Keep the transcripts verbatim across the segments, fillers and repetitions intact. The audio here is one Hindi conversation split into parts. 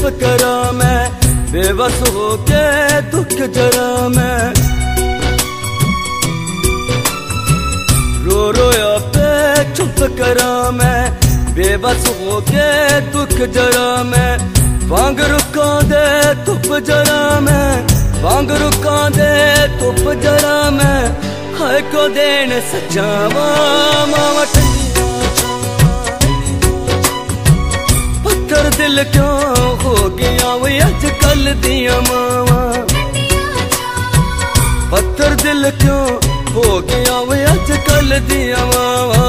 करा मैं, बेबस हो के दुख जरा मैं। रो रोया पे चुप करा मैं, बेबस हो के दुख जरा मैं। वांग रुका दे धुप जरा मैं, वांग रुका दे धुप जरा मैं। हाय को देन सजावा मावा पत्थर दिल क्यों हो गया वो अजकल दिया मावा। पत्थर दिल क्यों हो गया वो अजकल दिया मावा।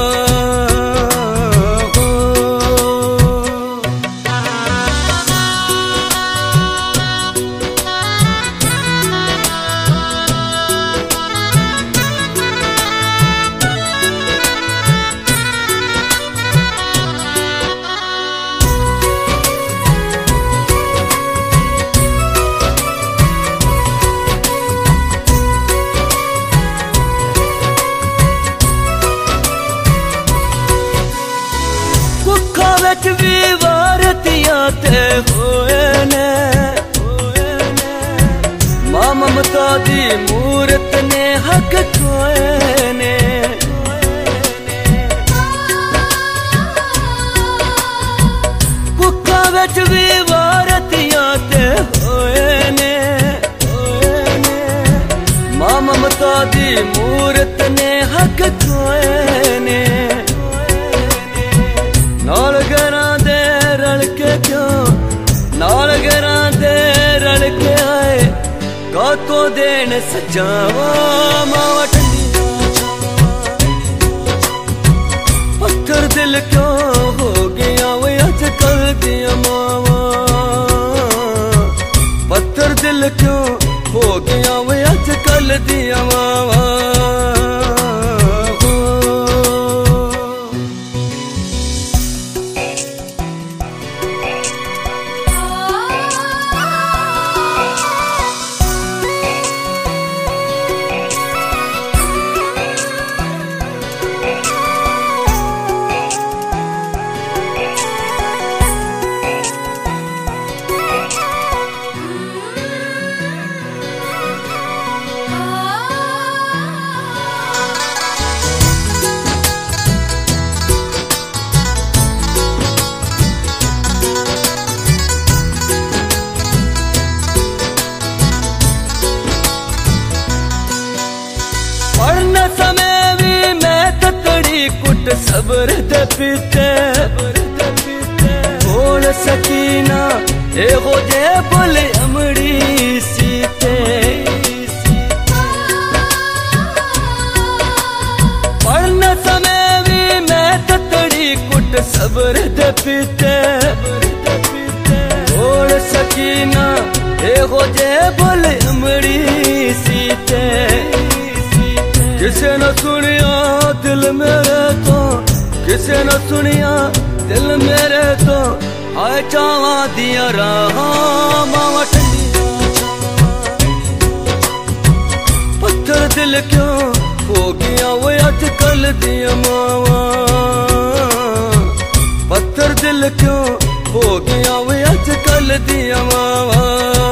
भी वारतिया ते होए ने, मां ममता दी मूरत ने हक खोए ने। कुक्का विच भी वारतिया ते होए ने, मां ममता दी मूरत ने हक खोए ने। नाल घरां दे रल के क्यों, नाल घरां दे रल के आए, कातो देन सजावा मावा पत्थर दिल क्यों हो गया वो अजकल दिया मावा। पत्थर दिल क्यों हो गया वो अजकल दिया मावा। समय भी मैं ततड़ी कुट सब्र दे पीते, बोल सकीना ए हो जे बोले अमड़ी सीते। पढ़ना समय भी मैं ततड़ी कुट सब्र दे पीते, बोल सकीना ए हो जे बोले अमड़ी सीते। किसे न सुनिया दिल मेरे तो, किसे न सुनिया दिल मेरे तो। आए चावा दिया रहा मावा पत्थर दिल क्यों हो गया वो अजकल दिया मावा। पत्थर दिल क्यों हो गया वो अजकल दिया मावा।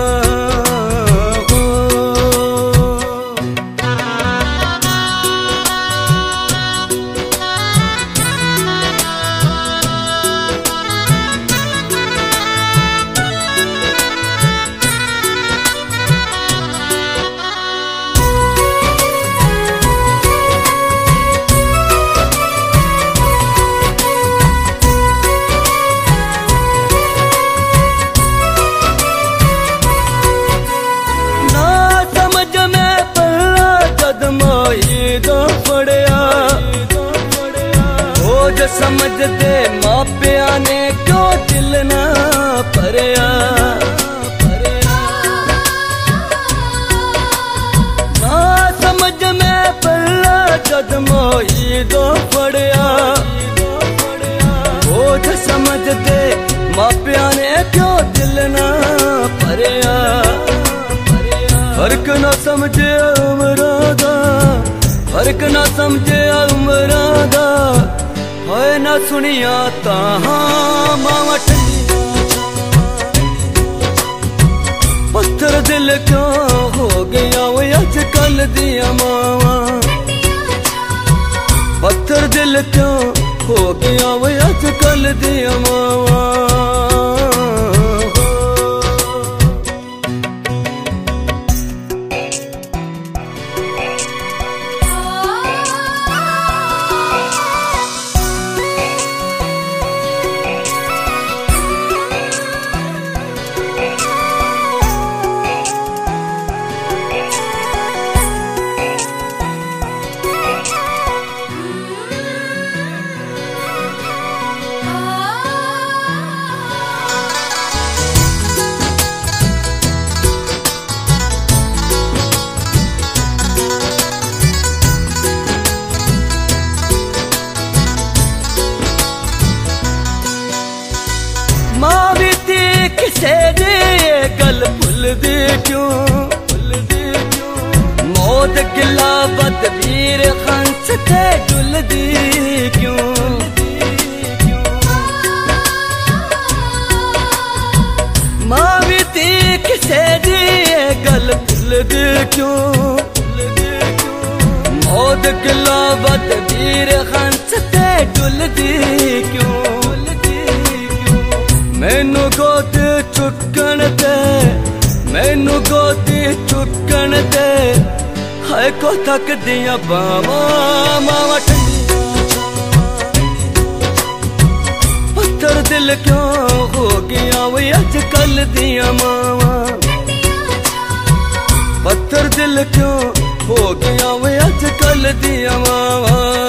समझ दे मापिया ने क्यों दिल ना भरिया। ना समझ में पल्ला जद मोई दो पड़िया। बोझ समझ दे मापिया ने क्यों दिल ना भरिया। फर्क ना समझे उमरा दा, फर्क ना समझे उमरा दा। होए ना सुनिया ताहा मावा दिल क्यों हो गया वो अजकल दिया मावा, पत्थर दिल क्यों हो गया वो अजकल दिया मावा। किसे दी ये गल भुल दी क्यों, भुल दी क्यों, मौत गिला बदवीर हंस थे डुल दी क्यों, माँ भी थी किसे दी ये गल भुल दी क्यों, भुल दी क्यों, मौत गिला बदवीर हंस थे डुल दी क्यों, मैनू गोदी चुकन दे, मैनू गोदी चुकन दे, हाय को थक दिया बावा मावा पत्थर दिल क्यों हो गया वो अजकल दिया मावा, पत्थर दिल क्यों हो गया वो अजकल दिया मावा।